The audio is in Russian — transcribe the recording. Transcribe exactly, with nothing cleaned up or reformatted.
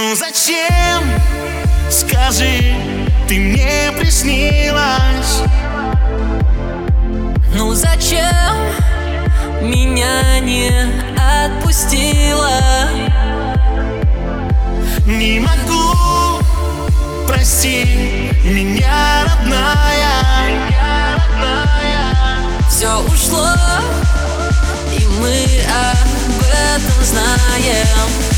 Ну зачем, скажи, ты мне приснилась? Ну зачем меня не отпустила? Не могу, прости меня, родная. Все ушло, и мы об этом знаем.